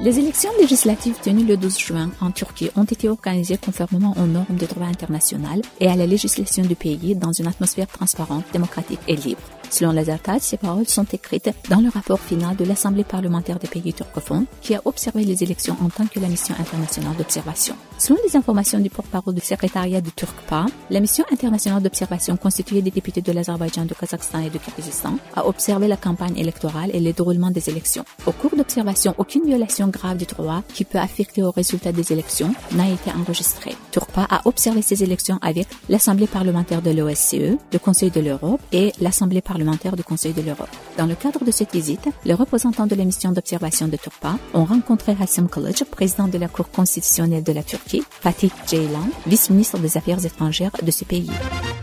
Les élections législatives tenues le 12 juin en Turquie ont été organisées conformément aux normes de droit international et à la législation du pays dans une atmosphère transparente, démocratique et libre. Selon les Attac, ces paroles sont écrites dans le rapport final de l'Assemblée parlementaire des pays turcophones qui a observé les élections en tant que la mission internationale d'observation. Selon les informations du porte-parole du secrétariat du Turkpa, la mission internationale d'observation constituée des députés de l'Azerbaïdjan, du Kazakhstan et du Kirghizistan a observé la campagne électorale et le déroulement des élections. Au cours d'observation, aucune violation grave du droit qui peut affecter au résultat des élections n'a été enregistrée. Turkpa a observé ces élections avec l'Assemblée parlementaire de l'OSCE, le Conseil de l'Europe et l'Assemblée parlementaire du Conseil de l'Europe. Dans le cadre de cette visite, les représentants de la mission d'observation de Turkpa ont rencontré Hasim Kılıç, président de la Cour constitutionnelle de la Turquie, Fatih Ceylan, vice-ministre des Affaires étrangères de ce pays.